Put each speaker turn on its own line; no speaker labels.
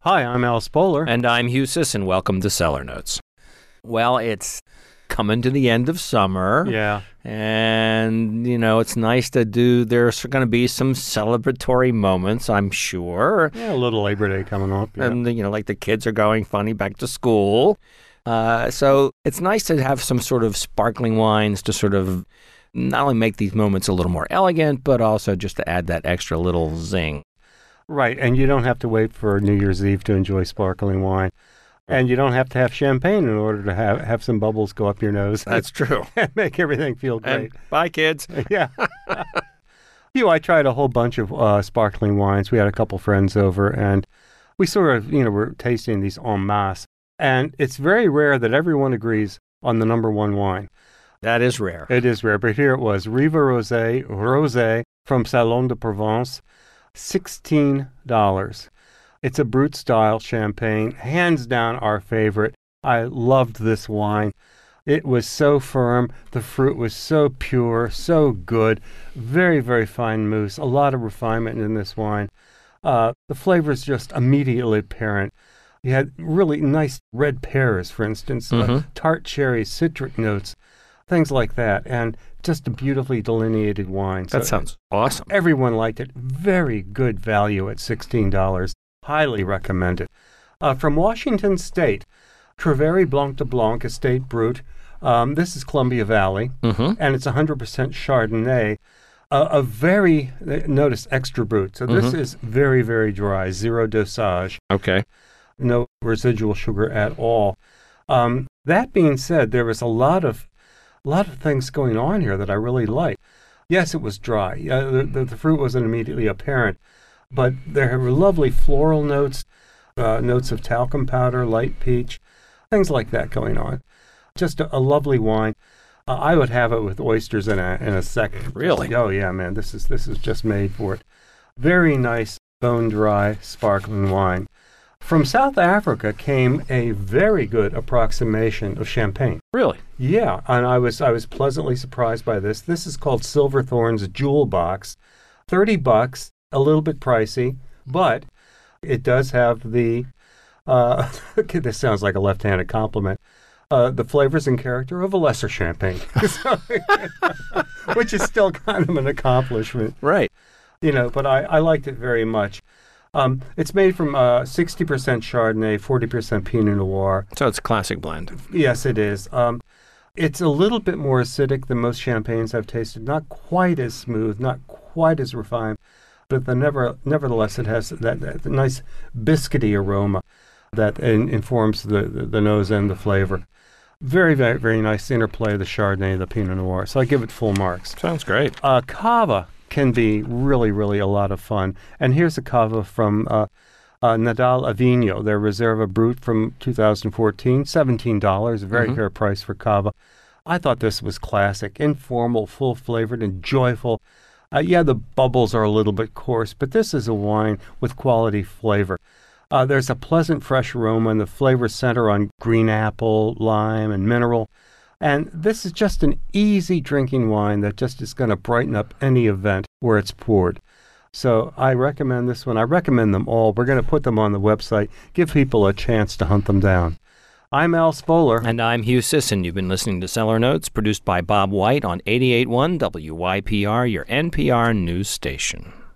Hi, I'm Al Spoler.
And I'm Hugh Sisson. Welcome to Cellar Notes. Well, it's coming to the end of summer.
Yeah.
And, it's nice to there's going to be some celebratory moments, I'm sure.
Yeah, a little Labor Day coming up. Yeah.
And, like the kids are going funny back to school. So it's nice to have some sort of sparkling wines to sort of not only make these moments a little more elegant, but also just to add that extra little zing.
Right, and you don't have to wait for New Year's Eve to enjoy sparkling wine. And you don't have to have champagne in order to have some bubbles go up your nose.
That's true.
And make everything feel great.
And bye, kids.
Yeah. I tried a whole bunch of sparkling wines. We had a couple friends over, and we sort of, were tasting these en masse. And it's very rare that everyone agrees on the number one wine.
That is rare.
It is rare, but here it was. Riva Rosé from Salon de Provence, $16. It's a Brut-style champagne, hands down our favorite. I loved this wine. It was so firm. The fruit was so pure, so good. Very, very fine mousse. A lot of refinement in this wine. The flavor is just immediately apparent. You had really nice red pears, for instance, tart cherries, citric notes, things like that, and just a beautifully delineated wine.
That sounds awesome.
Everyone liked it. Very good value at $16. Highly recommend it. From Washington State, Treveri Blanc de Blanc Estate Brut. This is Columbia Valley, and it's 100% Chardonnay. Notice extra brut. So this is very, very dry, zero dosage.
Okay.
No residual sugar at all. That being said, there was a lot of things going on here that I really liked. Yes, it was dry. The fruit wasn't immediately apparent, but there were lovely floral notes, notes of talcum powder, light peach, things like that going on. Just a lovely wine. I would have it with oysters in a second.
Really?
Oh yeah, man. This is just made for it. Very nice, bone dry, sparkling wine. From South Africa came a very good approximation of champagne.
Really?
Yeah, and I was pleasantly surprised by this. This is called Silverthorn's Jewel Box. $30, a little bit pricey, but it does have the, this sounds like a left-handed compliment, the flavors and character of a lesser champagne, which is still kind of an accomplishment.
Right.
But I liked it very much. It's made from 60% Chardonnay, 40% Pinot Noir.
So it's a classic blend.
Yes, it is. It's a little bit more acidic than most champagnes I've tasted. Not quite as smooth, not quite as refined, but nevertheless it has that nice biscuity aroma that informs the nose and the flavor. Very, very, very nice interplay of the Chardonnay and the Pinot Noir. So I give it full marks.
Sounds great.
Cava can be really, really a lot of fun. And here's a cava from Nadal Avino, their Reserva Brut from 2014, $17, a very fair price for cava. I thought this was classic, informal, full-flavored, and joyful. The bubbles are a little bit coarse, but this is a wine with quality flavor. There's a pleasant, fresh aroma, and the flavors center on green apple, lime, and mineral. And this is just an easy drinking wine that just is going to brighten up any event where it's poured. So I recommend this one. I recommend them all. We're going to put them on the website, give people a chance to hunt them down. I'm Al Spoler.
And I'm Hugh Sisson. You've been listening to Cellar Notes, produced by Bob White on 88.1 WYPR, your NPR news station.